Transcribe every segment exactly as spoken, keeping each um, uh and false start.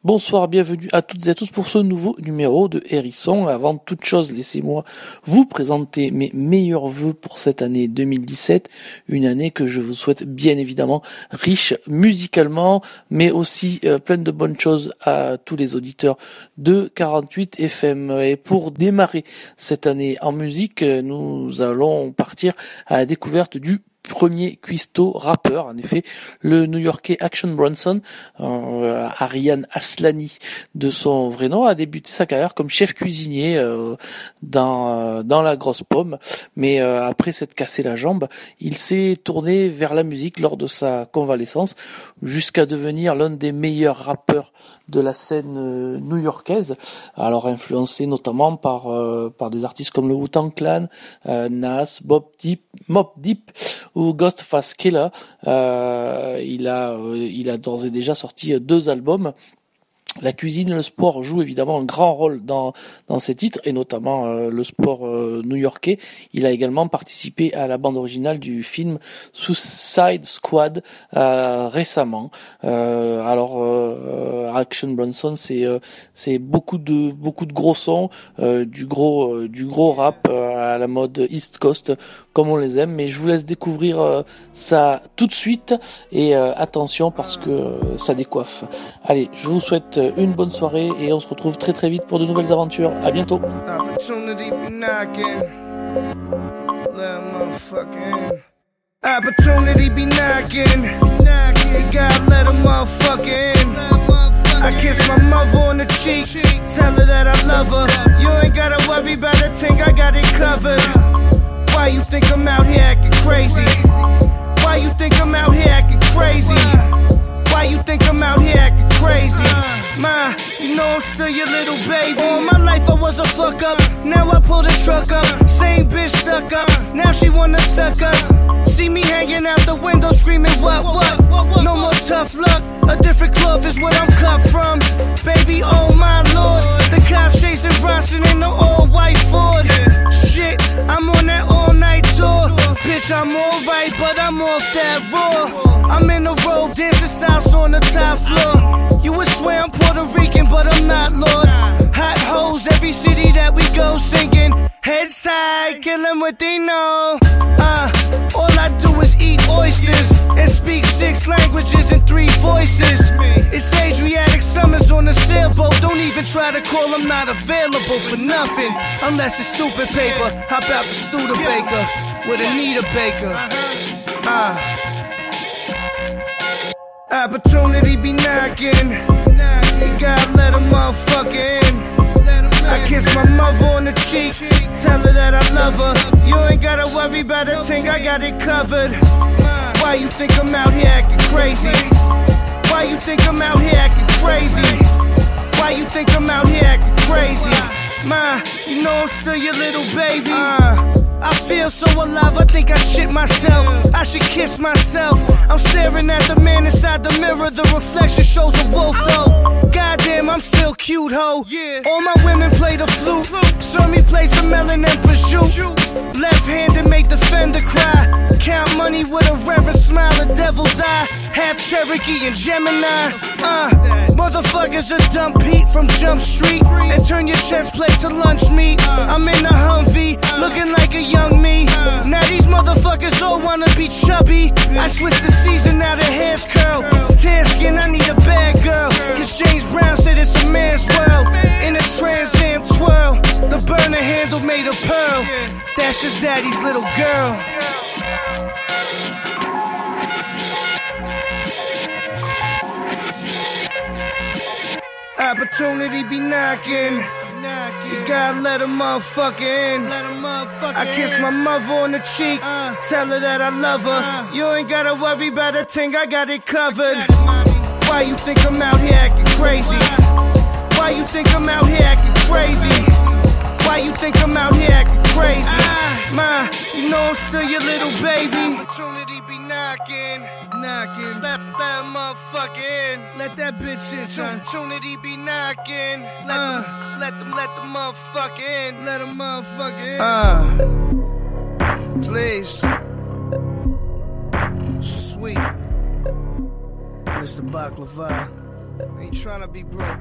Bonsoir, bienvenue à toutes et à tous pour ce nouveau numéro de Hérisson. Avant toute chose, laissez-moi vous présenter mes meilleurs vœux pour cette année deux mille dix-sept, une année que je vous souhaite bien évidemment riche musicalement, mais aussi euh, pleine de bonnes choses à tous les auditeurs de quarante-huit F M. Et pour démarrer cette année en musique, nous allons partir à la découverte du premier cuistot rappeur, en effet, le New-Yorkais Action Bronson, euh, Ariane Aslani de son vrai nom, a débuté sa carrière comme chef cuisinier euh, dans euh, dans la grosse pomme, mais euh, après s'être cassé la jambe, il s'est tourné vers la musique lors de sa convalescence, jusqu'à devenir l'un des meilleurs rappeurs de la scène euh, new-yorkaise, alors influencé notamment par euh, par des artistes comme le Wu-Tang Clan, euh, Nas, Bob Deep, Mobb Deep ou Ghostface Killah. Euh, il a euh, il a d'ores et déjà sorti deux albums. La cuisine et le sport jouent évidemment un grand rôle dans dans ces titres, et notamment euh, le sport euh, new-yorkais. Il a également participé à la bande originale du film Suicide Squad euh, récemment. Euh, alors euh, Action Bronson, c'est euh, c'est beaucoup de beaucoup de gros sons, euh, du gros euh, du gros rap euh, à la mode East Coast comme on les aime. Mais je vous laisse découvrir euh, ça tout de suite, et euh, attention parce que euh, ça décoiffe. Allez, je vous souhaite une bonne soirée et on se retrouve très très vite pour de nouvelles aventures. À bientôt. Opportunity be knocking. Opportunity be knocking. You gotta let a motherfucker in. I kiss my mother on the cheek, tell her that I love her. You ain't gotta worry about a thing, I got it covered. Why you think I'm out here acting crazy? Why you think I'm out here acting crazy? Why you think I'm out here acting crazy? Ma, you know I'm still your little baby. All my life I was a fuck up, now I pull the truck up. Same bitch stuck up, now she wanna suck us. See me hanging out the window screaming what, what? No more tough luck, a different cloth is what I'm cut from. Baby, oh my lord, the cops chasing Bronson in the all-white Ford. Shit, I'm on that all-night tour. Bitch, I'm alright, but I'm off that raw. I'm in the robe, dancing salsa on the top floor. You would swear I'm Puerto Rican, but I'm not, Lord. Hot hoes, every city that we go singing. Head side, kill them what they know. Uh, all I do is eat oysters and speak six languages and three voices. It's Adriatic summers on a sailboat. Don't even try to call, I'm not available for nothing. Unless it's stupid paper. Hop out the Studebaker with Anita Baker. Uh, opportunity be knocking. You gotta let a motherfucker in. I kiss my mother on the cheek, tell her that I love her. You ain't gotta worry about a thing, I got it covered. Why you think I'm out here acting crazy? Why you think I'm out here acting crazy? Why you think I'm out here acting crazy? Ma, you know I'm still your little baby. Uh, I feel so alive, I think I shit myself. I should kiss myself. I'm staring at the man inside the mirror. The reflection shows a wolf though. Goddamn, I'm still cute, ho. All my women play the flute. Saw me play some melon and prosciutto. Left-handed make the fender cry. Count money with a reverent smile, a devil's eye. Half Cherokee and Gemini. Uh, motherfuckers are dumb Pete from Jump Street. And turn your chest plate to lunch meat. I'm in a Humvee, looking like a young me. Now these motherfuckers all wanna be chubby. I switched the season, now the hair's curl. Tan skin, I need a bad girl. Cause James Brown said it's a man's world. In a Trans Am twirl, the burner handle made of pearl. That's just daddy's little girl. Opportunity be knocking. You gotta let a motherfucker in. I kiss my mother on the cheek, tell her that I love her. You ain't gotta worry about a thing, I got it covered. Why you think I'm out here acting crazy? Why you think I'm out here acting crazy? Why you think I'm out here acting crazy? Ma, you know I'm still your little baby. Opportunity be knocking, knocking. Let that motherfucker in. Let that bitch in, son. Opportunity be knocking. Let uh, them, let them, let the motherfucker in. Let the motherfucker in. Uh, please. Sweet. Mister Baklava. Ain't tryna be broke.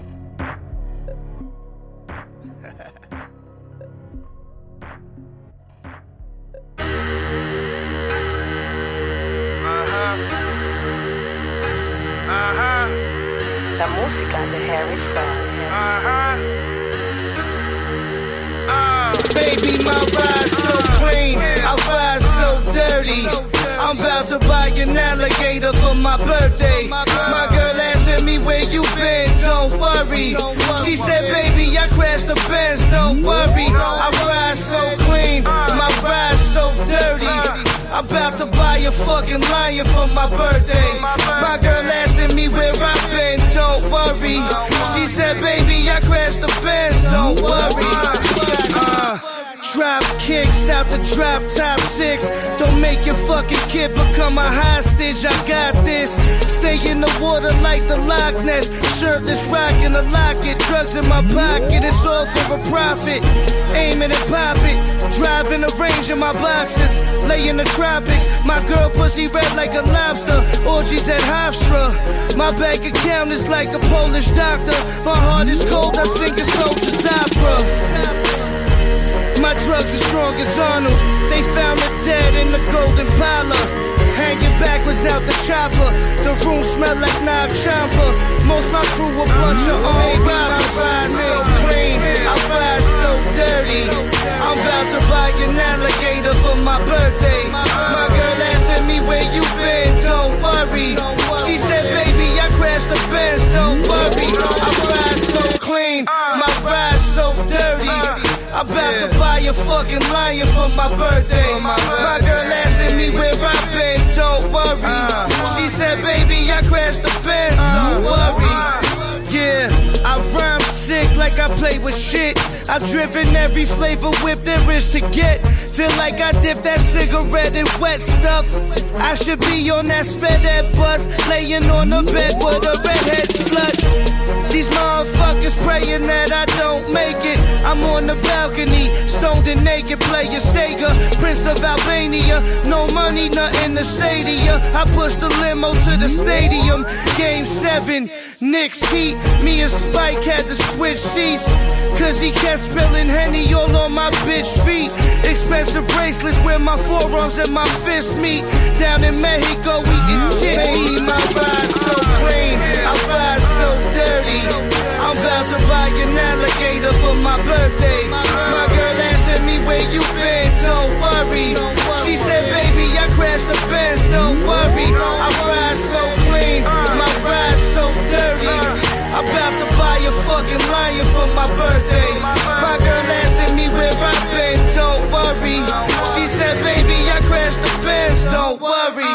La música de Harry Fraud. Uh-huh. Uh, baby, my ride so clean, I ride so dirty. I'm about to buy an alligator for my birthday. My girl asking me where you been, don't worry. She said, baby, I crashed the Benz, don't worry. I ride so clean, my ride so dirty. I'm about to buy a fucking lion for my birthday. My girl asking me where I've been, don't worry. She said, baby, I crashed the Benz, don't worry. Uh, drop kicks out the drop top six. Don't make your fucking kid become a hostage, I got this. Stay in the water like the Loch Ness. Shirtless rockin' a locket. Drugs in my pocket, it's all for a profit. Aiming and pop it. Driving a range in my boxes. Lay in the tropics. My girl pussy red like a lobster. Orgies at Hofstra. My bank account is like a Polish doctor. My heart is cold, I sing a soldier's opera. My drugs are strong as Arnold. They found her dead in the golden parlor. Hanging backwards out the chopper. The room smell like Nag Champa. Most my crew a bunch of old robbers. I ride so clean, I ride so dirty. I'm about to buy an alligator for my birthday. My girl asking me where you been, don't worry. She said, baby, I crashed the Benz, don't worry. I ride so clean, my ride so dirty. I'm about to buy a fucking lion for my birthday. My girl asking me where I've been, don't worry. She said, baby, I crashed the Benz, don't worry. Yeah, I rhyme sick like I play with shit. I've driven every flavor whip there is to get. Feel like I dipped that cigarette in wet stuff. I should be on that sped ed bus, laying on the bed with a redhead slut. These motherfuckers praying that I don't make it. I'm on the balcony, stoned and naked, playing Sega, Prince of Albania. No money, nothing to say to ya. I pushed the limo to the stadium. Game seven, Knicks heat. Me and Spike had to switch seats, cause he kept spilling Henny all on my bitch feet. Expensive bracelets where my forearms and my fists meet. Down in Mexico, we eat titty. My ride so clean, I ride so dirty. I'm about to buy an alligator for my birthday. My girl asking me where you been, don't worry. She said, baby, I crashed the Benz, don't worry. I ride so clean, my ride so dirty. I'm about to buy a fucking lion for my birthday. My girl asking me where I've been, don't worry. She said, baby, I crashed the Benz, don't worry.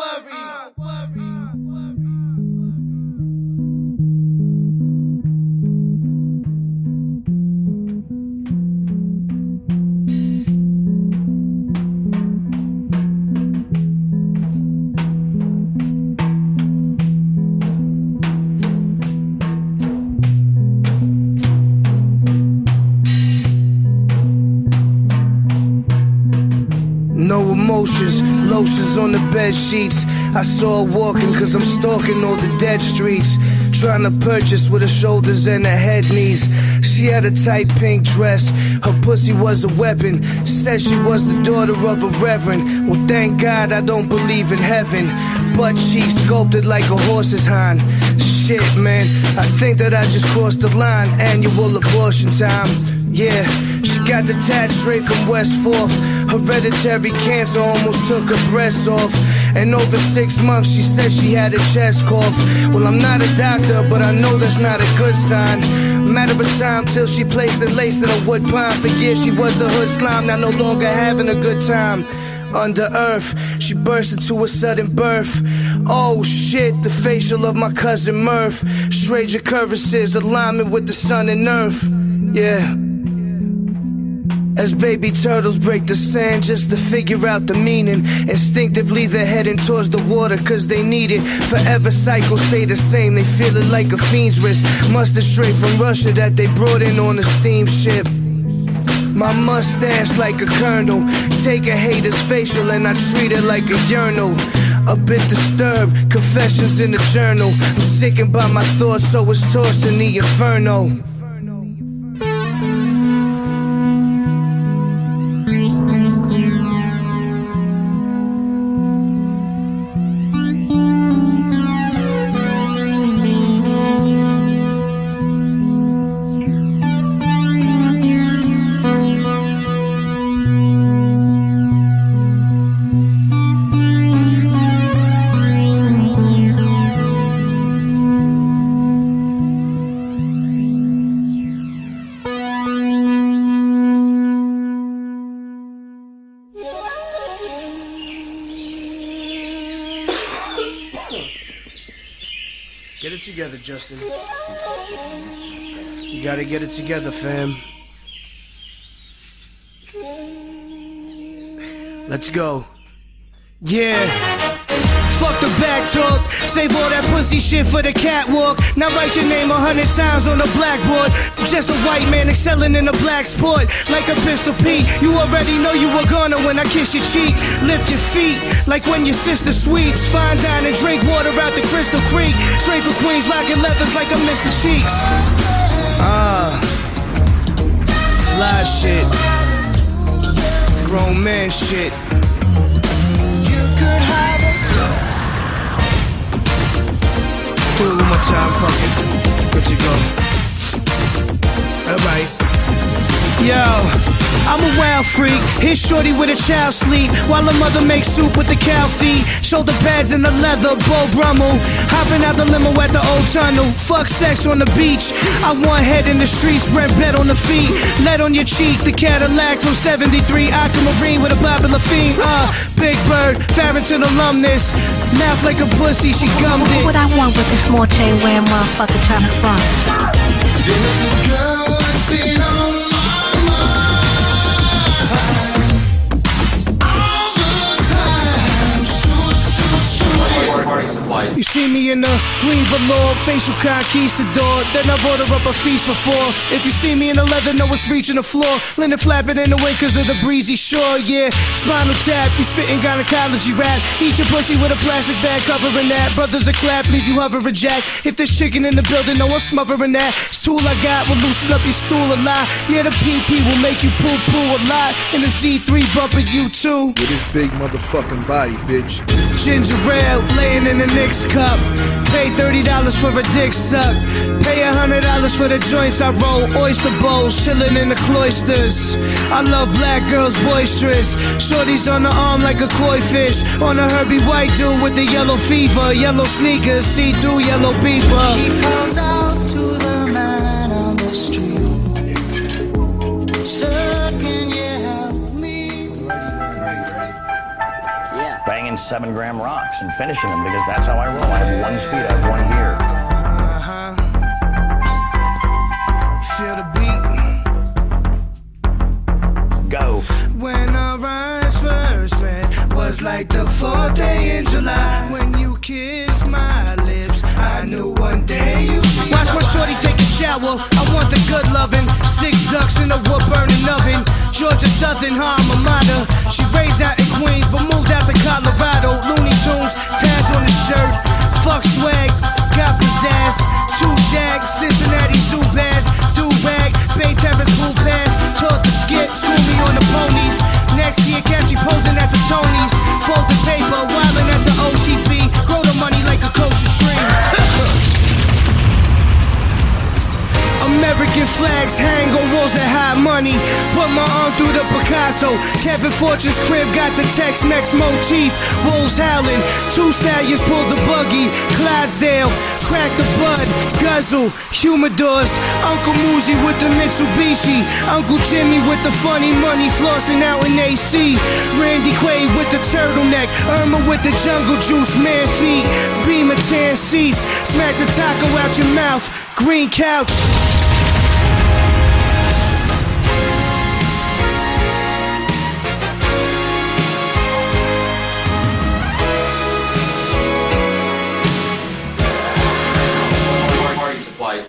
No emotions, lotions on the bed sheets. I saw her walking cause I'm stalking all the dead streets. Trying to purchase with her shoulders and her head knees. She had a tight pink dress, her pussy was a weapon. Said she was the daughter of a reverend. Well, thank God I don't believe in heaven. Butt cheeks sculpted like a horse's hind. Shit, man, I think that I just crossed the line. Annual abortion time. Yeah, she got the tat straight from West Fourth. Hereditary cancer almost took her breasts off. And over six months she said she had a chest cough. Well, I'm not a doctor, but I know that's not a good sign. Matter of time till she placed and laced in a wood pine. For years she was the hood slime, now no longer having a good time. Under earth, she burst into a sudden birth. Oh shit, the facial of my cousin Murph. Stranger curvaces, alignment with the sun and earth. Yeah. As baby turtles break the sand just to figure out the meaning. Instinctively they're heading towards the water cause they need it. Forever cycles stay the same, they feel it like a fiend's wrist. Mustard straight from Russia that they brought in on a steamship. My mustache like a colonel. Take a hater's facial and I treat it like a urinal. a bit disturbed, confessions in the journal. I'm sickened by my thoughts, so it's tossed in the inferno. Get it together, Justin. You gotta get it together, fam. Let's go. Yeah. Fuck the back talk, save all that pussy shit for the catwalk. Now write your name a hundred times on the blackboard. I'm just a white man excelling in a black sport. Like a pistol P, you already know you were gonna when I kiss your cheek. Lift your feet, like when your sister sweeps. Fine dine and drink water out the Crystal Creek. Straight for Queens, rockin' leathers like a Mister Cheeks. Ah, uh, fly shit, grown man shit. You could have a slow. Do it one more time, fuck it. Good to go. Alright. Yo, I'm a wild freak. Hit shorty with a child sleep while a mother makes soup with the cow feet. Shoulder pads and the leather, Beau Brummel. Hopping out the limo at the old tunnel. Fuck sex on the beach. I want head in the streets, rent bed on the feet. Lead on your cheek, the Cadillac from seventy-three. Aquamarine with a popular theme. Uh, Big Bird, Farrington alumnus. Mouth like a pussy, she gummed it. What I want with this more chain wearing motherfucker trying to front. There's a girl that's been on my mind all the time. Shoot, shoot, shoot. Party supplies. You see me in the green velour, facial conquistador. Then I order up a feast for four. If you see me in the leather, know it's reaching the floor. Linen flapping in the wind cause of the breezy shore, yeah. Spinal tap, you spitting gynecology rap. Eat your pussy with a plastic bag covering that. Brothers a clap, leave you hovering jack. If there's chicken in the building, no one's smothering that. It's tool I got will loosen up your stool a lot. Yeah, the P P will make you poo poo a lot. And the Z three bumping you too. With his big motherfucking body, bitch. Ginger ale, laying in the Knicks cup. Pay thirty dollars for a dick suck. Pay one hundred dollars for the joints I roll. Oyster bowls, chillin' in the cloisters. I love black girls boisterous. Shorties on the arm like a koi fish. On a Herbie White dude with the yellow fever. Yellow sneakers, see-through yellow beaver. She calls out to the man on the street. Sir, can you help me? Yeah. Banging seven gram rocks and finishing them because that's how I roll. I have one speed, I have one gear. Uh-huh. Feel the beat. Go. When our eyes first met was like the fourth day in July. When you kissed my lips, I knew one day you'd be. Watch my shorty take a shower. I want the good loving. Six ducks in a wood burning oven. Georgia Southern, her alma mater. She raised out in Queens, but moved out to Colorado. Looney Tunes, tabs on the shirt. Fuck swag, got pizzazz. Two Jags, Cincinnati Zoo Bass. Do-rag, Bay Terrace Blue Pass. Taught the skip, school me on the ponies. Next year, Cassie posing at the Tonys. Fold the paper, wildin' at the O T B. Grow the money like a kosher stream. American flags hang on walls that hide money. Put my arm through the Picasso. Kevin Fortune's crib got the Tex-Mex motif. Wolves howling, two stallions pulled the buggy. Clydesdale, crack the bud, guzzle, humidors. Uncle Muzi with the Mitsubishi. Uncle Jimmy with the funny money flossing out in A C. Randy Quaid with the turtleneck. Irma with the jungle juice, man feet. Beamer tan seats. Smack the taco out your mouth. Green couch. Party supplies.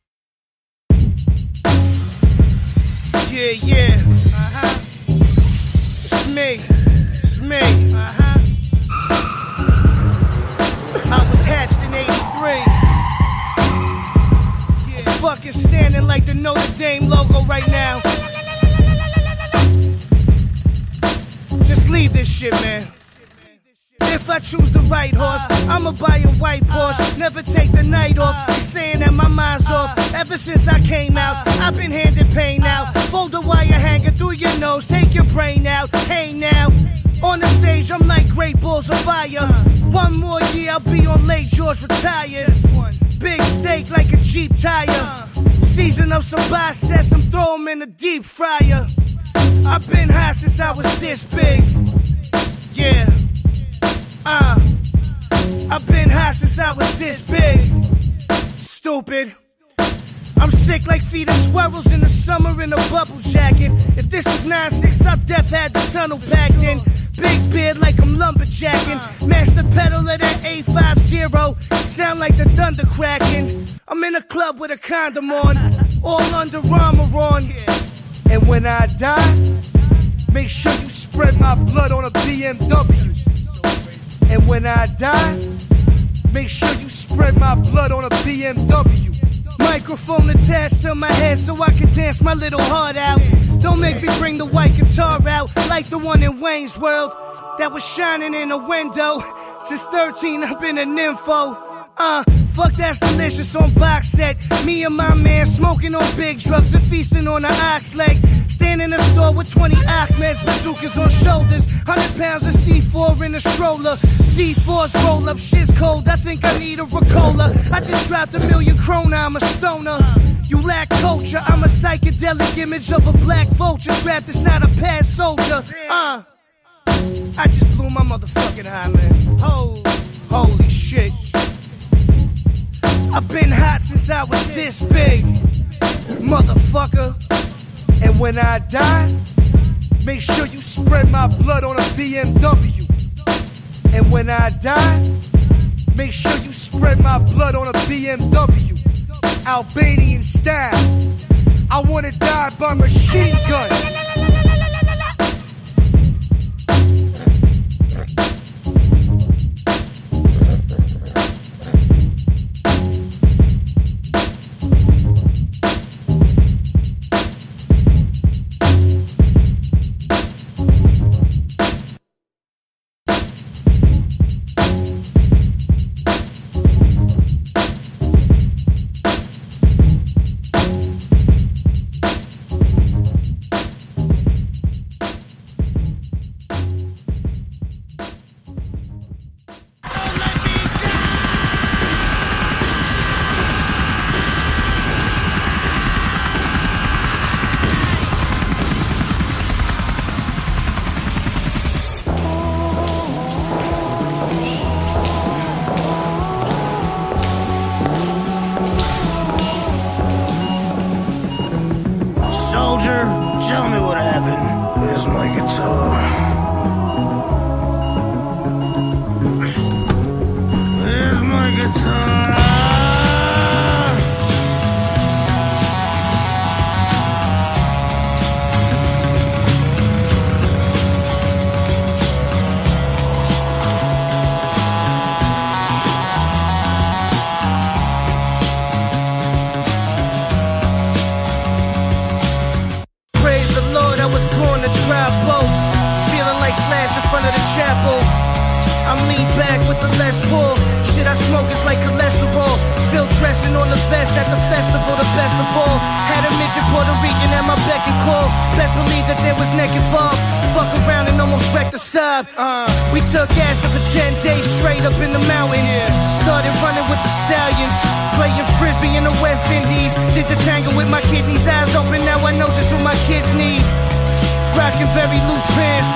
Yeah, yeah. Uh-huh. It's me. It's me. Uh-huh. fucking standing like the Notre Dame logo right now. Just leave this shit, man. If I choose the right horse, I'ma buy a white Porsche. Never take the night off. They saying that my mind's off. Ever since I came out, I've been handed pain out. Fold the wire hanger through your nose, take your brain out. Hey now, on the stage I'm like great balls of fire. One more year I'll be on Lake George retired. Big steak like a Jeep tire. Season up some biceps, I'm throw 'em in the deep fryer. I've been high since I was this big. Yeah. Uh, I've been high since I was this big. Stupid. I'm sick like feeding squirrels in the summer in a bubble jacket. If this was nine six, I'd def had the tunnel packed in. Big beard like I'm lumberjacking. Mash the pedal of that eight five zero. Sound like the thunder cracking. I'm in a club with a condom on. All Under Armour on. And when I die, make sure you spread my blood on a B M W. And when I die, make sure you spread my blood on a B M W. Microphone attached to my head so I can dance my little heart out. Don't make me bring the white guitar out like the one in Wayne's World that was shining in a window. Since thirteen, I've been a nympho. Uh, fuck that's delicious on box set. Me and my man smoking on big drugs and feasting on an ox leg. Stand in a store with twenty Ahmeds, bazookas on shoulders. Hundred pounds of C four in a stroller. C fours roll up, shit's cold. I think I need a Ricola. I just dropped a million krona, I'm a stoner. You lack culture, I'm a psychedelic image of a black vulture trapped inside a pad soldier. Uh, I just blew my motherfucking high, man. Holy, holy shit. I've been hot since I was this big, motherfucker. And when I die, make sure you spread my blood on a B M W. And when I die, make sure you spread my blood on a B M W. Albanian style. I wanna die by machine gun. Uh, we took acid for ten days straight up in the mountains. Yeah. Started running with the stallions, playing frisbee in the West Indies. Did the tango with my kidneys, eyes open. Now I know just what my kids need. Rockin' very loose pants,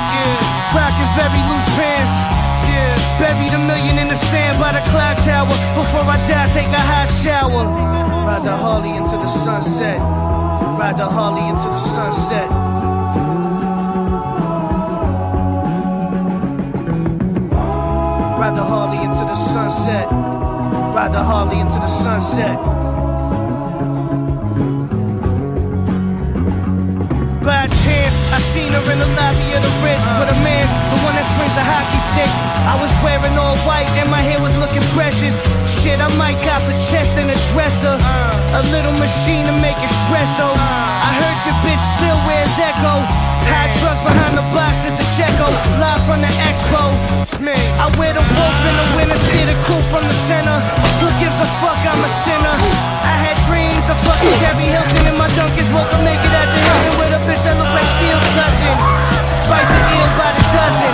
yeah. Rockin' very loose pants, yeah. Buried a million in the sand by the clock tower. Before I die, take a hot shower. Ride the Harley into the sunset. Ride the Harley into the sunset. Ride the Harley into the sunset. Ride the Harley into the sunset. By chance, I seen her in the lobby of the Ritz with a man, the one that swings the hockey stick. I was wearing all white and my hair was looking precious. Shit, I might cop a chest and a dresser. A A little machine to make espresso. I heard your bitch still wears Echo. High trucks behind the box at the Checo. Live from the Expo. I wear the wolf in the winter, steer the coupe from the center. Who gives a fuck, I'm a sinner. I had dreams of fucking Gary Hilton in my Dunkins. Woke up naked at the Hilton with a bitch that look like Seal's cousin. Bite the eel by the dozen.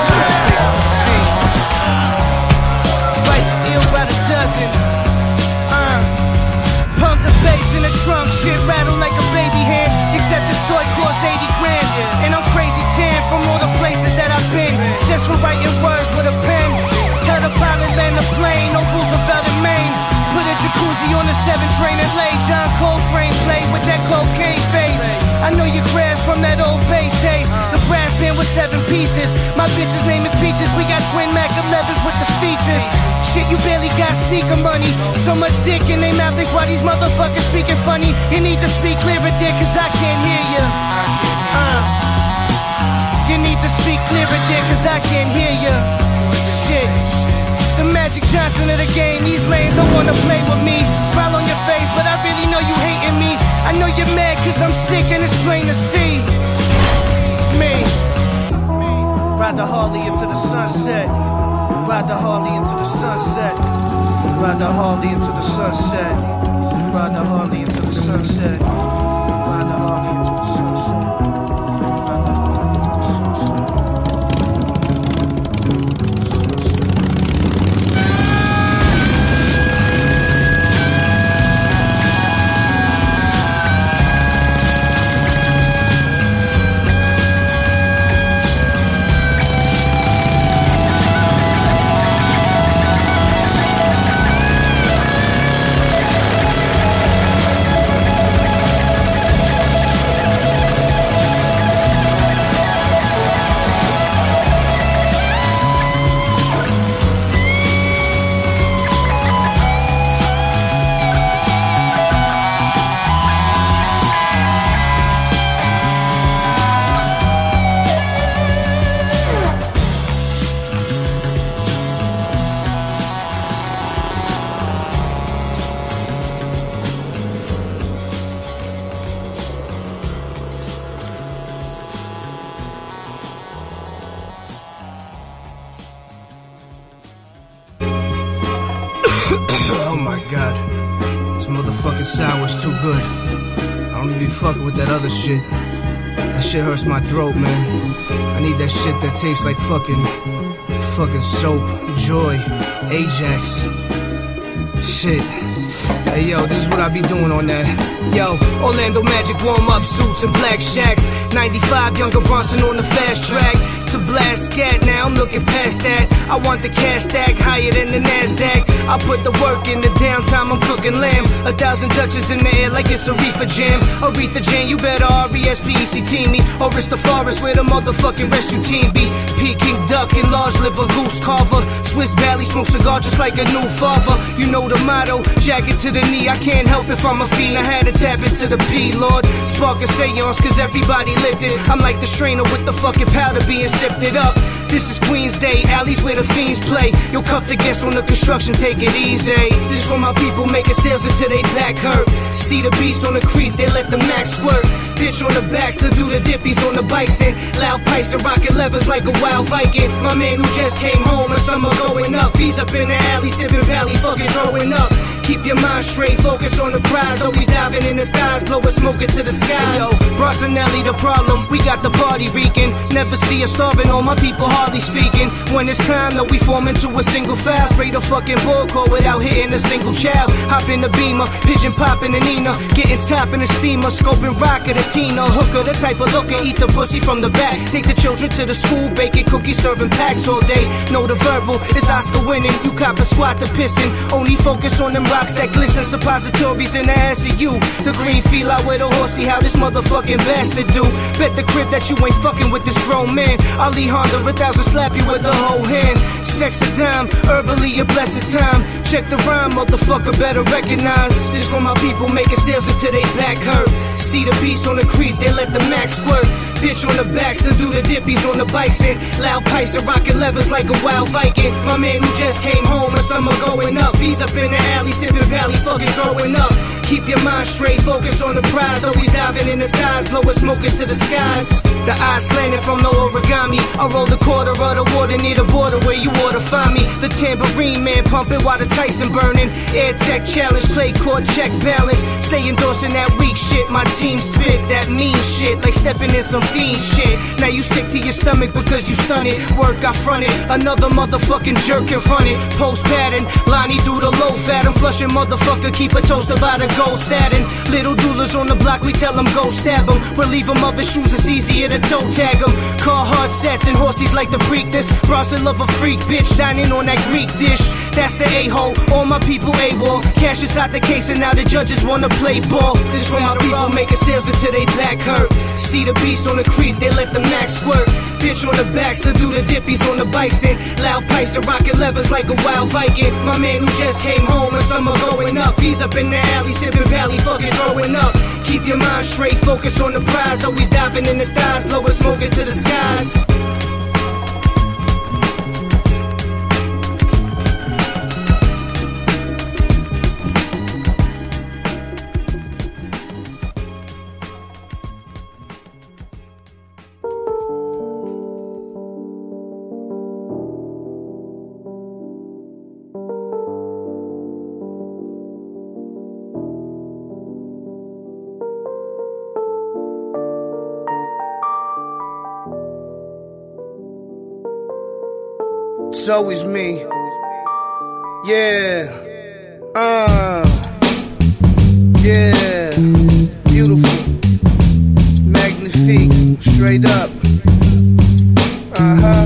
Bite the eel by the dozen. Uh. Pump the bass in the trunk, shit rattle like a baby hand. Except this toy costs eighty grand. And I'm crazy tan from all the places that I've been. Just from writing words with a pen. Tell the pilot land the plane, no Roosevelt in Maine. Put a jacuzzi on the seven train and lay John Coltrane play with that cocaine face. I know you crashed from that old Bay taste. The brass band with seven pieces. My bitch's name is Peaches. We got twin Mac elevens with the features. Shit, you barely got sneaker money. So much dick in they mouth, that's why these motherfuckers speaking funny. You need to speak clearer, dick, cause I can't hear ya. Uh. You need to speak clearer, dick, cause I can't hear ya. Shit. The Magic Johnson of the game. These lanes don't wanna play with me. Smile on your face, but I really know you hating me. I know you're mad cause I'm sick and it's plain to see. It's me. Ride the Harley into the sunset. Ride the Harley into the sunset. Ride the Harley into the sunset. Ride the Harley into the sunset. Ride the Harley into the sunset. Ride the Harley into the sunset. Oh my god. This motherfucking sour's too good. I don't even be fucking with that other shit. That shit hurts my throat, man. I need that shit that tastes like fucking fucking soap, Joy, Ajax. Shit. Hey yo, this is what I be doing on that. Yo, Orlando Magic warm-up suits and black shacks. ninety-five younger Bronson on the fast track. To blast scat, now I'm looking past that. I want the cash stack higher than the NASDAQ. I put the work in the downtime, I'm cooking lamb. A thousand Dutches in the air like it's a reefer jam. Aretha Jane, you better R E S P E C T me. Or it's the forest where the motherfucking rescue team be. Peking duck and large liver goose carver. Swiss Valley smoke cigar just like a new father. You know the motto, jacket to the knee. I can't help if I'm a fiend, I had to tap into the P, Lord. Spark a seance cause everybody lived it. I'm like the strainer with the fucking powder being sifted up. This is Queens Day, alleys where the fiends play. You'll cuff the guests on the construction, take it easy. This for my people making sales until they back hurt. See the beast on the creek, they let the max squirt. Bitch on the backs to do the dippies on the bikes and loud pipes and rocket levers like a wild Viking. My man who just came home, a summer going up. He's up in the alley, sipping Valley, fucking throwing up. Keep your mind straight, focus on the prize. Always diving in the thighs, blowing smoke into the skies. Yo, Brossinelli the problem, we got the party reeking. Never see us starving, all my people hardly speaking. When it's time that we form into a single file, spray the fucking bull call without hitting a single child. Hop in the Beamer, pigeon popping the Nina, getting top in the steamer, scoping rock at a Tina. Hooker, the type of looker, eat the pussy from the back. Take the children to the school, baking cookies, serving packs all day. Know the verbal, it's Oscar winning. You cop a squat to pissing, only focus on them rocks that glisten. Suppositories in the ass of you. The green feel out with a horsey, how this motherfucking bastard do. Bet the crib that you ain't fucking with this grown man. Ali Honda, a thousand slap you with the whole hand. Sex a dime, herbally a blessed time. Check the rhyme, motherfucker, better recognize. This for my people making sales until they back hurt. See the beast on the creep, they let the max squirt. Bitch on the backs to do the dippies on the bikes and loud pipes and rocket levers like a wild Viking. My man who just came home, a summer going up. He's up in the alley, sipping Valley, fucking throwing up. Keep your mind straight, focus on the prize. Always diving in the thighs, blowing smoke into the skies. The eyes slanted from the origami. I roll the quarter of the water near the border where you ought to find me. The tambourine man pumping while the Tyson burning. Air tech challenge, play court checks balance. Stay endorsing that weak shit. My team spit that mean shit like stepping in some fiend shit. Now you sick to your stomach because you stun it. Work I front it, another motherfucking jerk confronted. Post pattern, Lonnie do the low fat. I'm flushing motherfucker, keep a toaster by the gold satin. Little doulas on the block, we tell them go stab them. Relieve them of his shoes, it's easier to toe tag them. Car hard sets and horsies like the Preakness. Bronson love a freak bitch, dining on that Greek dish. That's the a-hole, all my people A-wall. Cash inside the case and now the judges wanna play ball. This for my people making sales until they back hurt. See the beast on the creep, they let the max squirt. Bitch on the backs to do the dippies on the bikes and loud pipes and rockin' levers like a wild Viking. My man who just came home and summer going up. He's up in the alley sipping pally, fucking throwing up. Keep your mind straight, focus on the prize. Always diving in the thighs, blowing smoke into the skies. It's always me. Yeah. Uh. Yeah. Beautiful. Magnifique. Straight up. Uh-huh.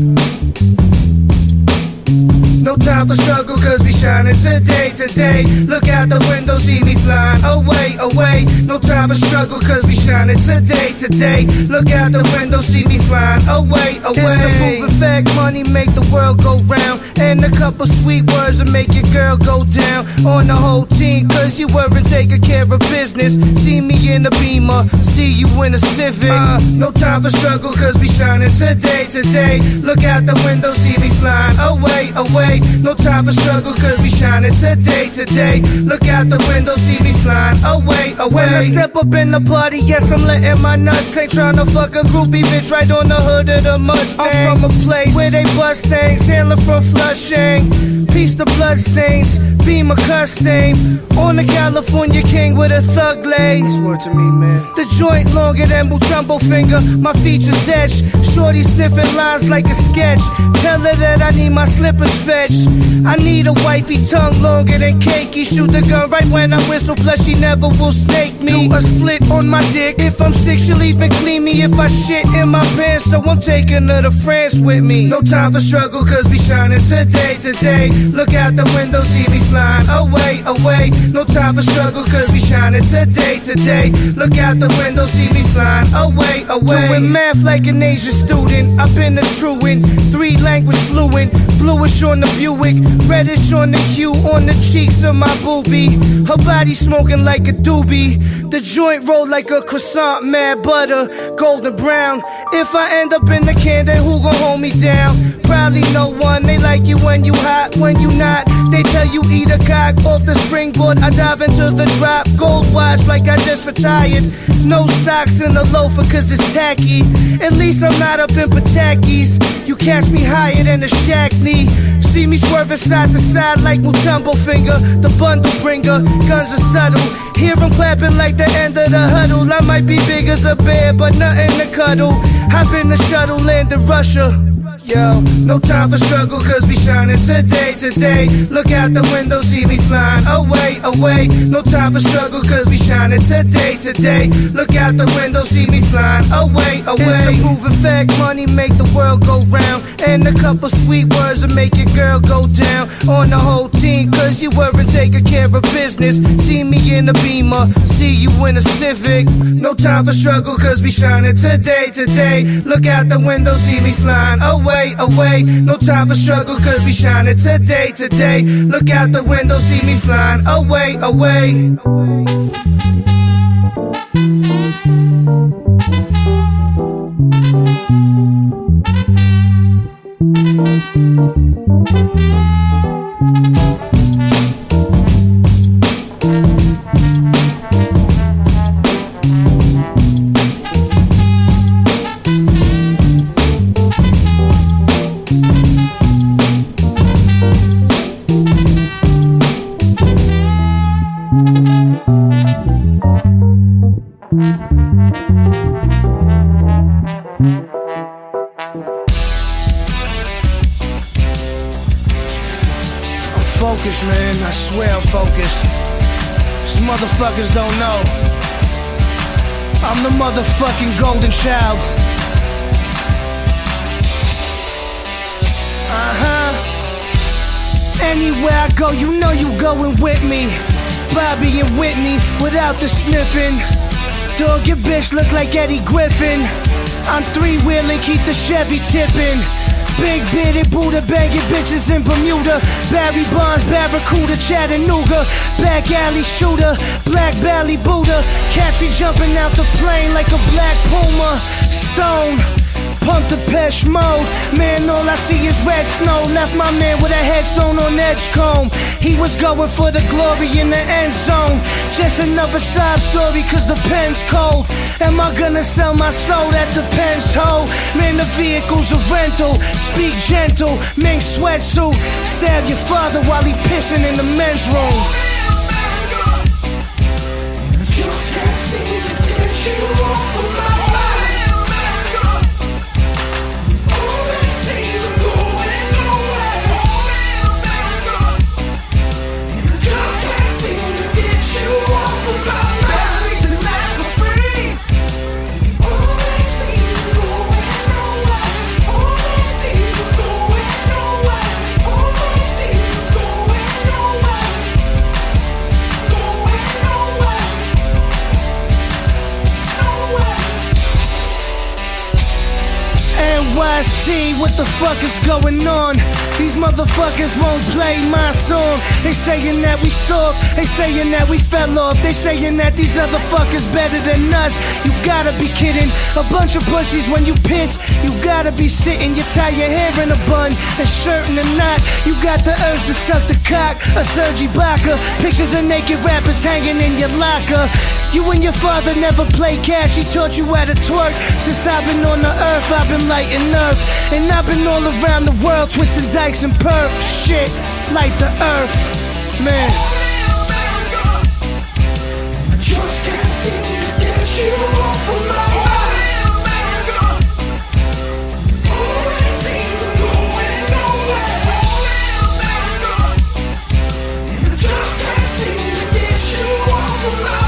No time for struggle cause we shining today, today. Look out the window, see me flying away, away. No time for struggle cause we shining today, today. Look out the window, see me flying away, away. It's a proven fact, money make the world go round. And a couple sweet words will make your girl go down. On the whole team cause you weren't taking care of business. See me in the Beamer, see you in a Civic. uh, No time for struggle cause we shining today, today. Look out the window, see me flying away, away. No time for struggle cause we shining today, today. Look out the window, see me flying away, away. When I step up in the party, yes I'm letting my nuts. Ain't tryna fuck a groupie bitch right on the hood of the Mustang. I'm from a place where they bust things, handling from Flushing. Peace the bloodstains, be my cuss name. On the California king with a thug lay. Word to me, man. The joint longer than Mutombo finger. My features etched. Shorty sniffing lines like a sketch. Tell her that I need my slippers fetched. I need a wifey tongue longer than cakey. Shoot the gun right when I whistle. Plus she never will snake me. Do a split on my dick. If I'm sick, she'll even clean me. If I shit in my pants, so I'm taking her to France with me. No time for struggle cause we shining today, today. Look out the window, see me flying away, away. No time for struggle cause we shining today, today. Look out the window, see me flying away, away. Doing math like an Asian student. I've been a truant, three language fluent. Bluish on the Buick, reddish on the hue on the cheeks of my boobie. Her body smoking like a doobie. The joint rolled like a croissant, mad butter, golden brown. If I end up in the can, then who gon' hold me down? Probably no one. They like you when you hot, when you not. They tell you eat a cock off the springboard. I dive into the drop, gold watch like I just retired. No socks in the loafer cause it's tacky. At least I'm not up in Patakis. You catch me higher than a Shackney. See me swerving side to side like Mutombo finger. The bundle bringer, guns are subtle. Hear them clapping like the end of the huddle. I might be big as a bear, but nothing to cuddle. Hop in the shuttle, land in Russia. Yo, no time for struggle cause we shining today, today. Look out the window, see me flying away, away. No time for struggle cause we shining today, today. Look out the window, see me flying away, away. It's a proven fact, money make the world go round. And a couple sweet words will make your girl go down. On the whole team cause you weren't taking care of business. See me in a Beamer, see you in a Civic. No time for struggle cause we shining today, today. Look out the window, see me flying away, away. No time for struggle cause we shining today, today. Look out the window, see me flying away, away. Focus, man, I swear I'm focused. These motherfuckers don't know I'm the motherfucking golden child. Uh-huh. Anywhere I go, you know you going with me. Bobby and Whitney without the sniffing. Dog, your bitch look like Eddie Griffin. I'm three-wheeling, keep the Chevy tipping. Big bearded Buddha banging bitches in Bermuda. Barry Bonds, Barracuda, Chattanooga. Back alley shooter, black belly Buddha. Catch me jumping out the plane like a black puma. Stone, pump the Depeche Mode. Man, all I see is red snow. Left my man with a headstone on Edgecombe. He was going for the glory in the end zone. Just another sob story cause the pen's cold. Am I gonna sell my soul? That depends, ho. Man, the vehicle's a rental. Speak gentle, mink sweatsuit. Stab your father while he pissing in the men's room. Just can't seem to get you off of my mind. Always seems going nowhere. Just can't seem to get you off of my mind. N Y C, what the fuck is going on? These motherfuckers won't play my song. They saying that we soft, they saying that we fell off. They saying that these other fuckers better than us. You gotta be kidding. A bunch of pussies when you piss. You gotta be sitting. You tie your hair in a bun, a shirt and a knot. You got the urge to suck the cock, a Serge Ibaka. Pictures of naked rappers hanging in your locker. You and your father never played catch. He taught you how to twerk. Since I've been on the earth, I've been lighting earth. And I've been all around the world twisting dikes and perp. Shit, like the earth, man. Just can't seem to get you off of my mind. Always seem to go nowhere. Just can't seem to get you off of my mind.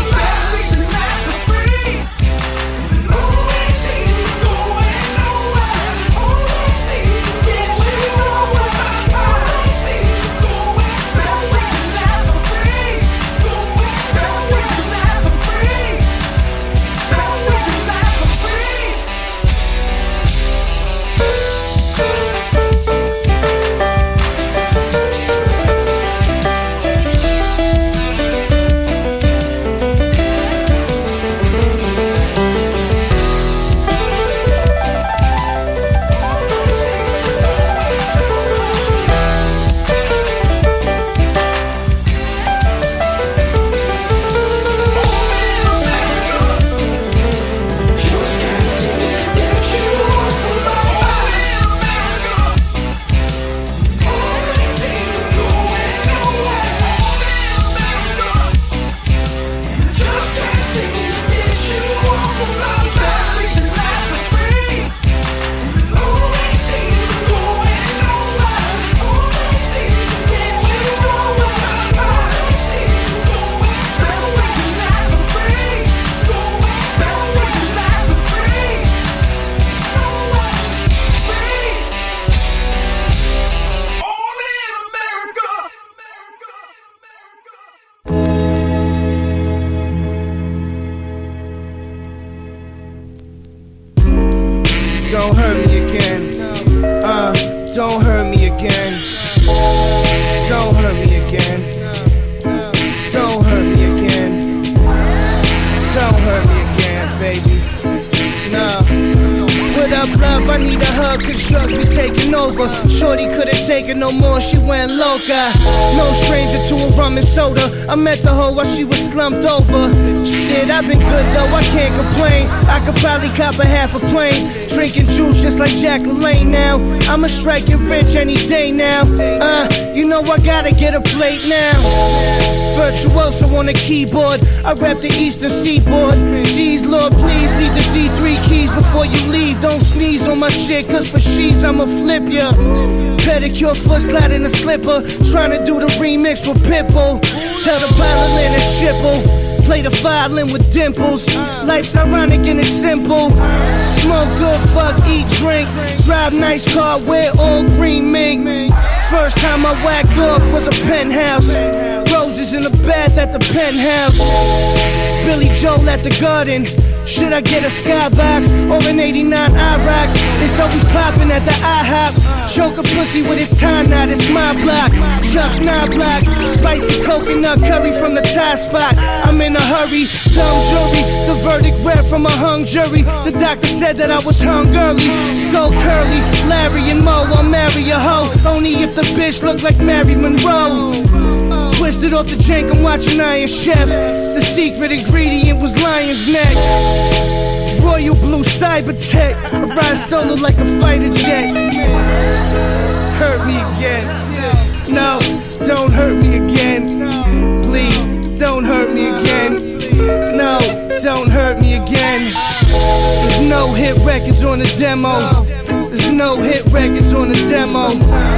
a hug cause drugs be taking over. Shorty couldn't take it no more, she went loca. No stranger to a rum and soda. I met the hoe while she was slumped over. Shit, I've been good though, I can't complain. I could probably cop a half a plane. Drinking juice just like Jack LaLanne now. I'ma strike it rich any day now. Uh, you know I gotta get a plate now. Virtuoso on the keyboard, I rap the eastern seaboard. Jeez, Lord, please leave the Z three keys before you leave. Don't sneeze on my shit, cause for she's I'ma flip ya. Pedicure, foot slide in a slipper. Tryna do the remix with Pitbull. Tell the pilot land and shipple. Play the violin with dimples. Life's ironic and it's simple. Smoke good, fuck, eat, drink. Drive nice car, wear all green mink. First time I whacked off was a penthouse. Roses in the bath at the penthouse. Billy Joel at the garden. Should I get a skybox or an eighty-nine I-Rock? It's always popping at the IHOP. Choke a pussy with his time knot, it's my block. Chuck Knoblock, spicy coconut curry from the Thai spot. I'm in a hurry, dumb jury. The verdict read from a hung jury. The doctor said that I was hung early. Skull curly, Larry and Moe, I'll marry a hoe. Only if the bitch look like Mary Monroe. Twisted off the jank, I'm watching Iron Chef. The secret ingredient was lion's neck. Royal blue Cybertech. I ride solo like a fighter jet. Hurt me again. No, don't hurt me again. Please, don't hurt me again. No, don't hurt me again. There's no hit records on the demo. There's no hit records on the demo.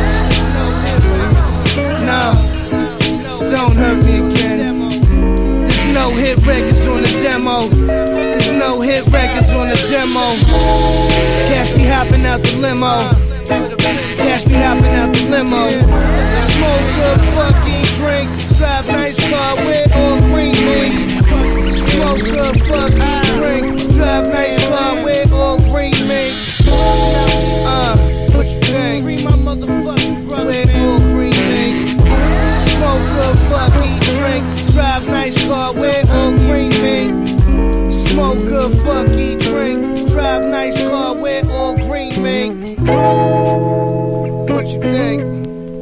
No. Don't hurt me again. There's no hit records on the demo. There's no hit records on the demo. Cash me hopping out the limo. Cash me hopping out the limo. Smoke good, fuck, eat, drink. Drive nice car, wear all green mink. Smoke good, fuck, eat, drink. Drive nice car, wear all green mink. Uh, what you think? Free my motherfucking brother. Wear all green mink. Smoke good, fuck, eat, drink. Drive nice car, wear all green mink. Smoke good, fuck, eat, drink. Drive nice car, wear all green mink. What you think?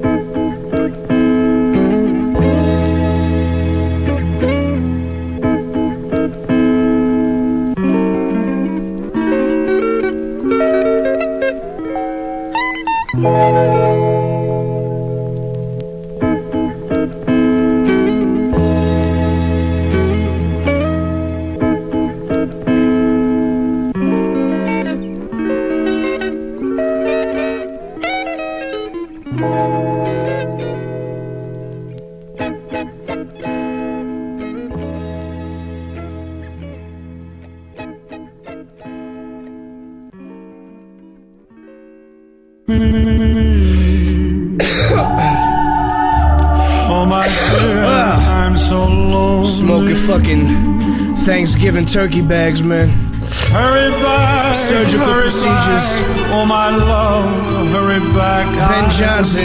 Oh my dear, I'm so lonely. Smoking fucking Thanksgiving turkey bags, man. Hurry back, surgical hurry procedures. Back. Oh my love, hurry back. Ben Johnson.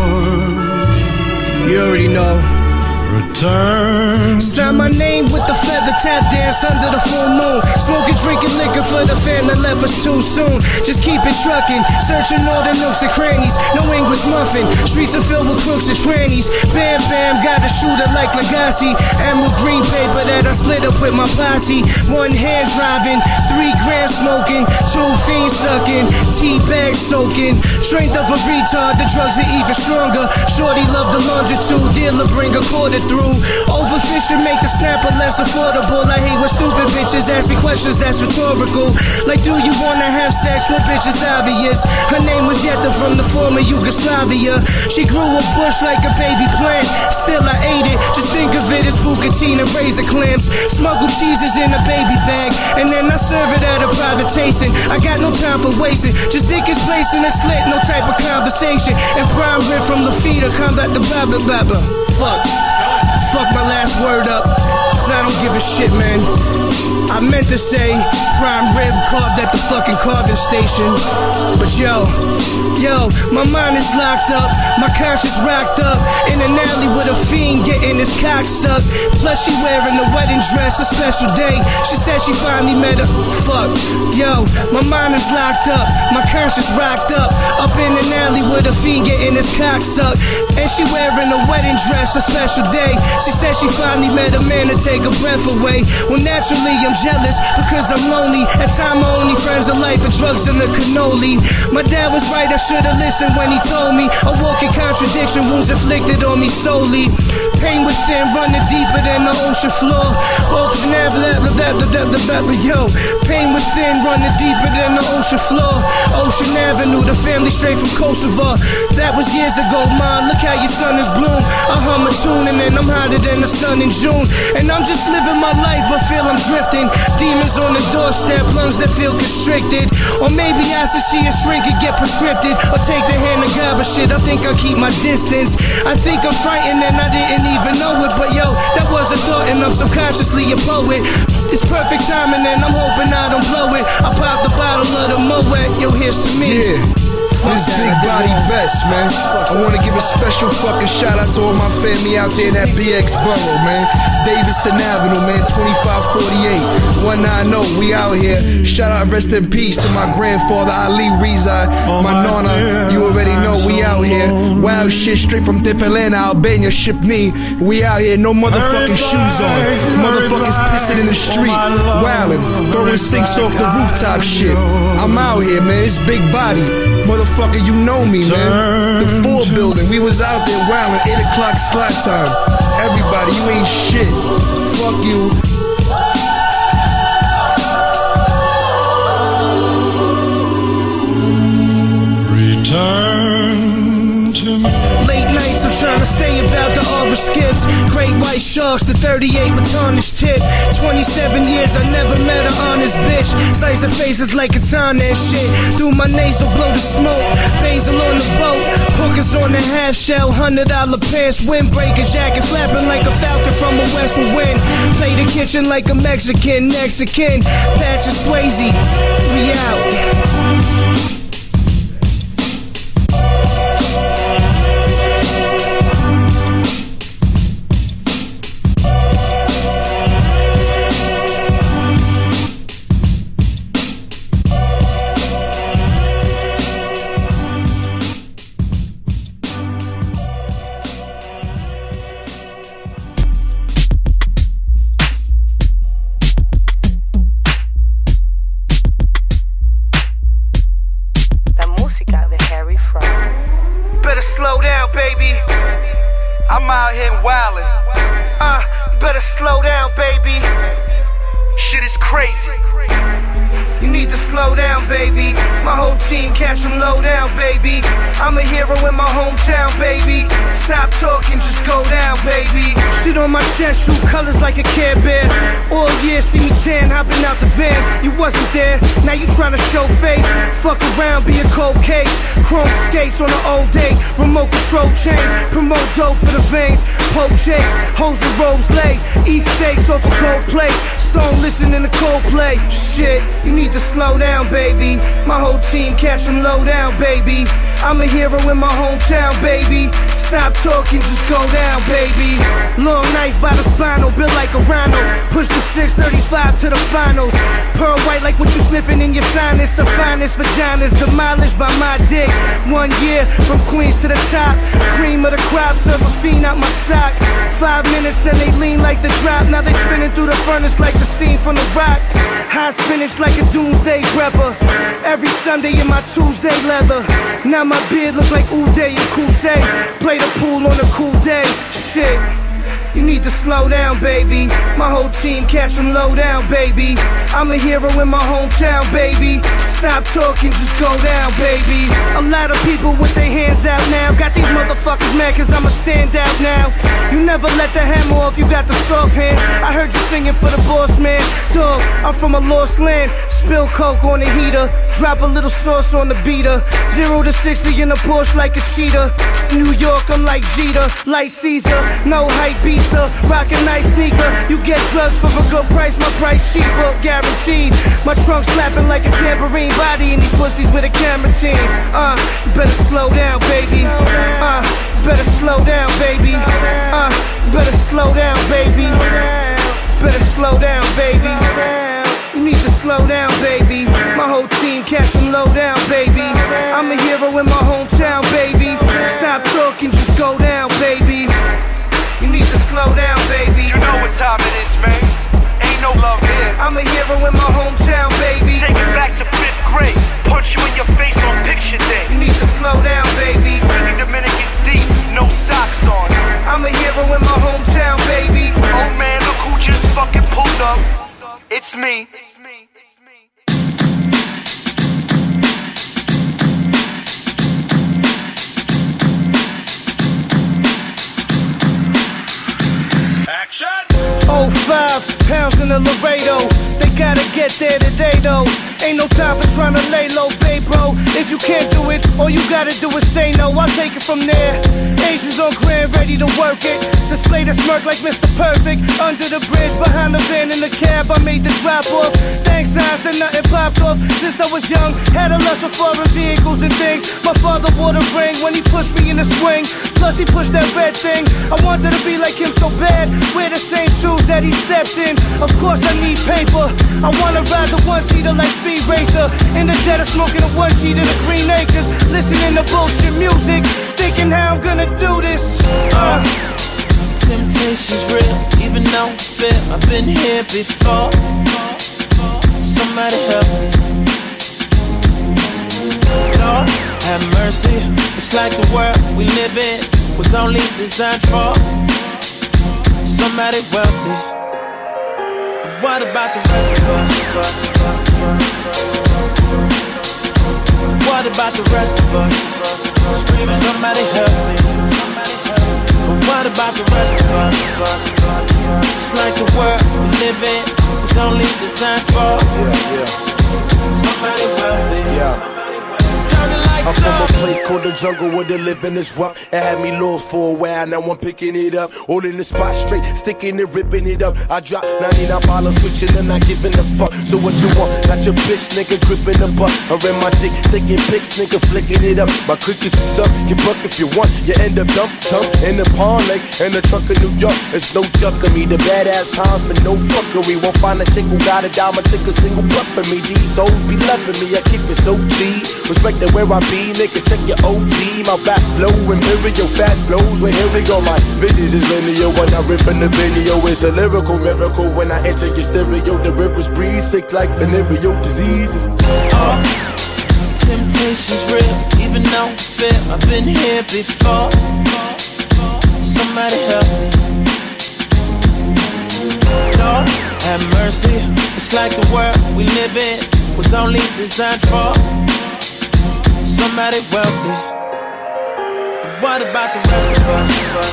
You already know. Return. Sign my name with the feather, tap dance under the full moon. Smoking, drinking liquor for the fam that left us too soon. Just keep it trucking, searching all the nooks and crannies. No English muffin, streets are filled with crooks and trannies. Bam bam, got a shooter like Legacy. And with green paper that I split up with my posse. One hand driving, three grand smoking, two fiends sucking, tea-bag soaking. Strength of a retard, the drugs are even stronger. Shorty love the longitude, dealer bring a quarter through. Overfishing make the snapper less affordable. I hate when stupid bitches ask me questions that's rhetorical. Like, do you wanna have sex with bitches? Obvious. Her name was Yetta from the former Yugoslavia. She grew a bush like a baby plant. Still I ate it. Just think of it as bucatine and razor clamps. Smuggle cheeses in a baby bag, and then I serve it at a private tasting. I got no time for wasting. Just dick is placed in a slit, no type of conversation. And prime rib from Lafita, combat the baba baba. Fuck. Fuck my last word up, cause I don't give a shit, man. I meant to say prime rib carved at the fucking carving station. But yo, yo, my mind is locked up, my conscience rocked up in an alley with a fiend getting his cock sucked. Plus she wearing a wedding dress, a special day. She said she finally met her. Fuck, yo, my mind is locked up, my conscience rocked up, up in an alley with a fiend getting his cock sucked. And she wearing a wedding dress, a special day. She said she finally met a man to take her breath away. Well, naturally I'm jealous because I'm lonely. At time my only friends are life and drugs and the cannoli. My dad was right, I should've listened when he told me. A walking contradiction, wounds inflicted on me solely. Pain within running deeper than the ocean floor. Ocean Avenue, blah, blah, blah, blah, blah, yo. Pain within running deeper than the ocean floor. Ocean Avenue, the family straight from Kosovo. That was years ago, man. Look how your son is bloom. I hum a tune and then I'm hotter than the sun in June. And I'm just living my life, but feel I'm drifting. Demons on the doorstep, lungs that feel constricted. Or maybe I should see a shrink and get prescripted. Or take the hand of God, but shit, I think I'll keep my distance. I think I'm frightened and I didn't even know it. But yo, that was a thought and I'm subconsciously a poet. It's perfect timing and I'm hoping I don't blow it. I pop the bottle of the Moet, yo, here's to me. Yeah. This big body best, man. I wanna give a special fucking shout out to all my family out there in that B X borough, man. Davidson Avenue, man, twenty-five forty-eight, one ninety, we out here. Shout out, rest in peace to my grandfather, Ali Reza, my nonna, you already know we out here. Wild shit straight from Dipolana, Albania, Shipney. We out here, no motherfucking shoes on. Motherfuckers pissing in the street, wildin', throwing sinks off the rooftop shit. I'm out here, man, it's big body. Motherfucker, you know me, man. The Ford building, we was out there wildin', eight o'clock slot time. Everybody, you ain't shit. Fuck you. Return to me. Late nights, I'm trying to stay about the Aura skips. Great white sharks, the thirty-eight with tarnished tip. twenty-seven years, I never met an honest bitch. Slice her faces like katana and shit. Through my nasal, blow the smoke. Basil on the boat. Hookers on the half shell. Hundred dollar pants, windbreaker jacket. Flapping like a falcon from a western wind. Play the kitchen like a Mexican. Mexican. Patrick Swayze. We out. Slow down, baby. I'm out here wildin'. Uh, better slow down, baby. Shit is crazy. You need to slow down, baby. My whole team catch them low down, baby. I'm a hero in my hometown, baby. Stop talking, just go down, baby. Shit on my chest, shoot colors like a Care Bear. All year, see me tan, hopping out the van. You wasn't there, now you tryna show face. Fuck around, be a cold case. Chrome skates on an old day. Remote control chains, promote dope for the veins. Poke jakes, hoes and robes lay. Eat steaks off a gold plate. Stone listening to Coldplay. Shit, you need to slow down, baby. My whole team catch them low down, baby. I'm a hero in my hometown, baby. Stop talking, just go down, baby. Long knife by the spinal, built like a rhino. Push the six thirty-five to the finals. Pearl white like what you sniffing in your sinus. The finest vaginas demolished by my dick. One year from Queens to the top. Cream of the crop, serve a fiend out my sock. Five minutes, then they lean like the drop. Now they spinning through the furnace like the scene from The Rock. High spinach like a doomsday prepper. Every Sunday in my Tuesday leather. Now my beard look like Uday and Kusei. Play the pool on a cool day. Shit, you need to slow down, baby. My whole team catch them low down, baby. I'm a hero in my hometown, baby. Stop talking, just go down, baby. A lot of people with their hands out now. Got these motherfuckers mad cause I'm a standout now. You never let the hammer off, you got the soft hands. I heard you singing for the boss man. Dog, I'm from a lost land. Spill coke on the heater, drop a little sauce on the beater. Zero to sixty in a Porsche like a cheetah. New York, I'm like Jeter, like Caesar. No hype beaster, rock a nice sneaker. You get drugs for a good price, my price cheaper, guaranteed. My trunk slapping like a tambourine, body in these pussies with a camera team. Uh, better slow down, baby. Uh, better slow down, baby. Uh, better slow down, baby. Better slow down, baby. You need to slow down, baby. My whole team catch them low down, baby. I'm a hero in my hometown, baby. Stop talking, just go down, baby. You need to slow down, baby. You know what time it is, man. Ain't no love here. I'm a hero in my hometown, baby. Take it back to fifth grade. Punch you in your face on picture day. You need to slow down, baby. fifty Dominicans deep, no socks on. I'm a hero in my hometown, baby. Oh man, look who just fucking pulled up. It's me. It's me. It's me. Action! Oh, five pounds in a Laredo. They gotta get there today, though. Ain't no time for trying to lay low, babe, bro. If you can't do it, all you gotta do is say no. I'll take it from there. Asians on grand, ready to work it. Display the smirk like Mister Perfect. Under the bridge, behind the van in the cab, I made the drop off. Thanks signs that nothing popped off. Since I was young, had a lust for foreign vehicles and things. My father wore the ring when he pushed me in the swing. Plus he pushed that red thing. I wanted to be like him so bad. Wear the same shoes that he stepped in. Of course I need paper. I wanna ride the one-seater like Speed Racer. In the Jetta smoking a one-sheet in the Green Acres. Listening to bullshit music. Thinking how I'm gonna do this. Uh. Temptation's real, even though I feel I've been here before. Somebody help me. Lord, have mercy. It's like the world we live in was only designed for somebody wealthy. But what about the rest of us? What about the rest of us? Somebody help me. But what about the rest of us? It's like the world we live in was only designed for yeah, yeah. somebody wealthy. Yeah. I'm from a place called the jungle where the living is rough. It had me lost for a while, now I'm picking it up. All in the spot straight, sticking it, ripping it up. I drop ninety-nine dollars, switching and not giving a fuck. So what you want? Got your bitch, nigga, gripping the butt. I ran my dick, taking pics, nigga, flicking it up. My crickets is up, you buck if you want. You end up dump, dump in the pond lake, in the trunk of New York. It's no duck of me, the badass times, but no fuckery. Won't find a chick who got a dime, I take a single buck for me. These hoes be loving me, I keep it so G. Respect that where I be. Nigga, check your O G, my back flow, imperial fat flows. Well, here we go, my visions is linear. When I rip in the video, it's a lyrical miracle. When I enter your stereo, the rivers breathe, sick like venereal diseases. Oh, temptation's real, even though I feel I've been here before. Somebody help me. Lord, have mercy. It's like the world we live in was only designed for somebody wealthy. But what about the rest of us?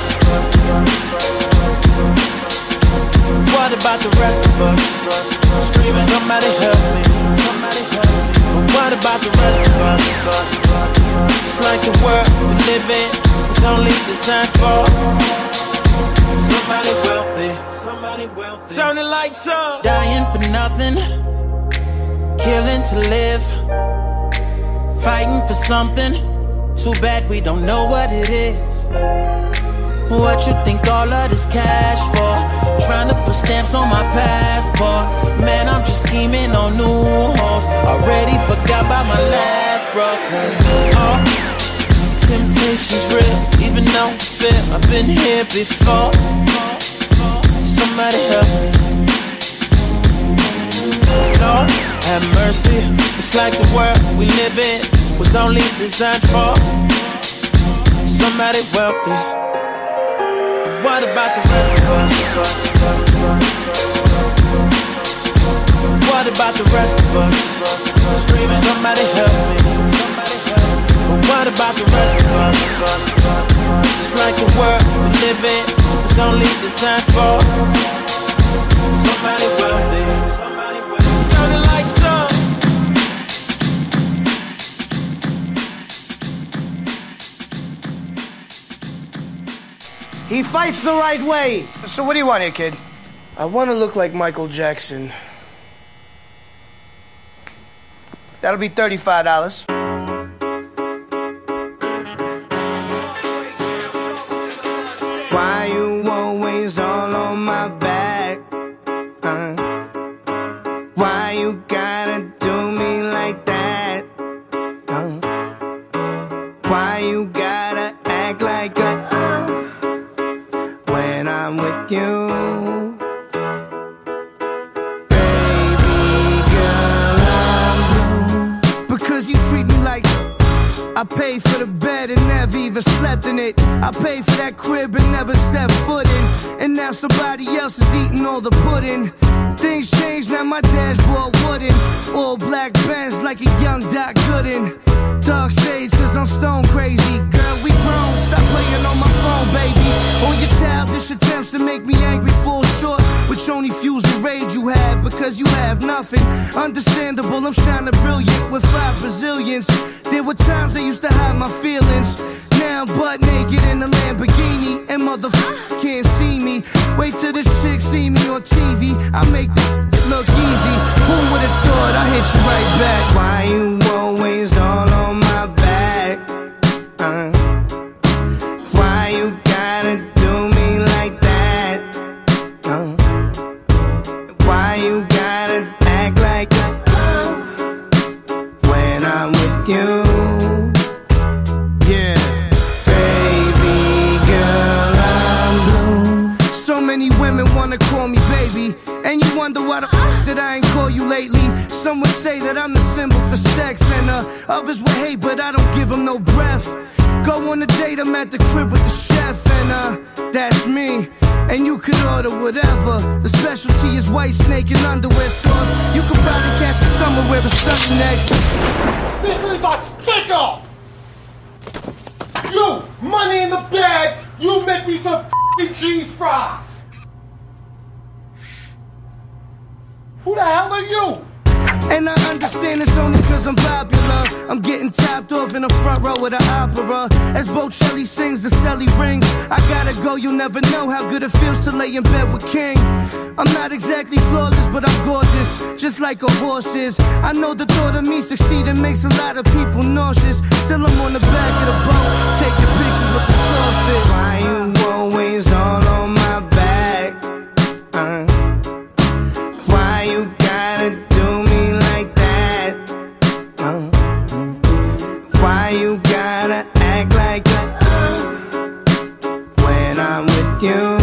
What about the rest of us? Somebody help me. But what about the rest of us? It's like the world we live in is only designed for somebody wealthy. Somebody wealthy. Turn the lights on. Dying for nothing, killing to live. Fighting for something, too bad we don't know what it is. What you think all of this cash for? Trying to put stamps on my passport. Man, I'm just scheming on new hoes. Already forgot about my last bro. Cause, oh, temptation's real, even though I feel I've been here before. Somebody help me. Lord, have mercy. It's like the world we live in was only designed for somebody wealthy. But what about the rest of us? What about the rest of us? Somebody help me. But what about the rest of us? It's like the world we live in was only designed for somebody wealthy. Turn the lights on. He fights the right way. So what do you want here, kid? I want to look like Michael Jackson. That'll be thirty-five dollars. Why you always all on my back? Uh, why you gotta do me like that? Uh, why you gotta act like a uh, when I'm with you? Baby girl, I'm blue. Because you treat me like I paid for the bed and never even slept in it. I paid for that crib and never stepped foot in. And now somebody else is eating all the pudding. Things changed, now my dashboard wooden. All black Benz like a young Doc Gooden. Dark shades cause I'm stone crazy. Girl, we grown, stop playing on my phone, baby. All your childish attempts to make me angry fall short, which only fuels the rage you have because you have nothing. Understandable, I'm shining brilliant with five Brazilians. There were times I used to hide my feelings. Now I'm butt naked in a Lamborghini and motherfuckers can't see me. Wait till this chick see me on T V. I make this look easy. Who would've thought I hit you right back? Why you always all on my back? Uh, why you gotta do me like that? Uh, why you gotta act like a uh, when I'm with you? Yeah, baby girl, I'm blue. So many women wanna call me baby, and you wonder why the f that I ain't call you lately. Some would say that I'm the symbol for sex, and uh, others would hate, but I don't give them no breath. Go on a date, I'm at the crib with the chef, and uh, that's me. And you could order whatever. The specialty is white snake and underwear sauce. You could probably catch me somewhere where it's sunny next. This is a sticker! You, money in the bag, you make me some f***ing cheese fries! Who the hell are you? And I understand it's only cause I'm popular. I'm getting topped off in the front row of the opera. As Bocelli sings, the celly rings. I gotta go, you'll never know how good it feels to lay in bed with King. I'm not exactly flawless, but I'm gorgeous, just like a horse is. I know the thought of me succeeding makes a lot of people nauseous. Still I'm on the back of the boat, taking pictures with the sawfish. Why you always all on my back? Uh, why you gotta do me like that? Uh, why you gotta act like a uh, when I'm with you?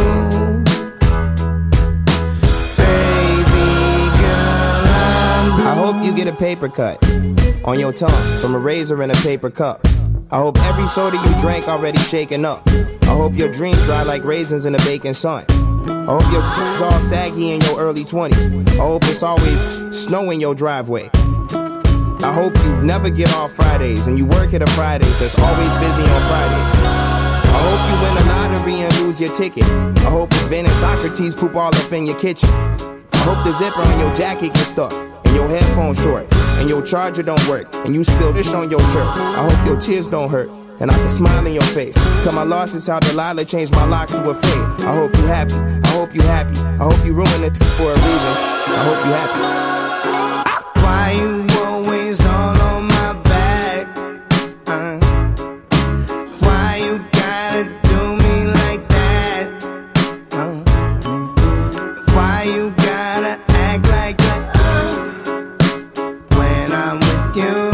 I hope you get a paper cut on your tongue from a razor in a paper cup. I hope every soda you drank already shaken up. I hope your dreams dry like raisins in the baking sun. I hope your clothes all saggy in your early twenties. I hope it's always snow in your driveway. I hope you never get off Fridays and you work at a Fridays that's always busy on Fridays. I hope you win the lottery and lose your ticket. I hope it's Ben and Socrates poop all up in your kitchen. I hope the zipper on your jacket gets stuck, and your headphones short, and your charger don't work, and you spill this on your shirt. I hope your tears don't hurt, and I can smile in your face. Cause my loss is how Delilah changed my locks to a fade. I hope you happy, I hope you happy, I hope you ruin it for a reason. I hope you happy. Why you always all on my back? Uh, why you gotta do me like that? Uh, why you gotta act like a uh, when I'm with you?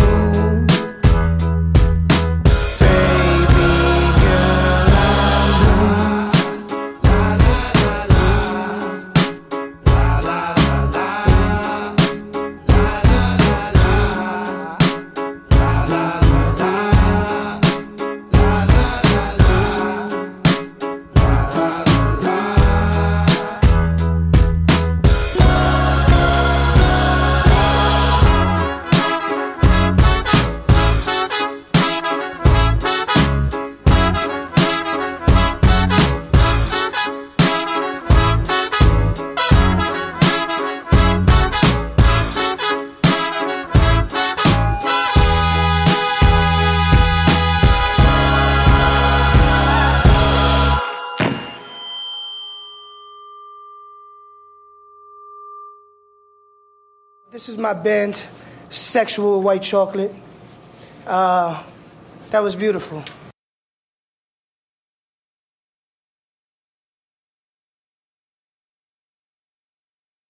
This is my band, Sexual White Chocolate. Uh, that was beautiful.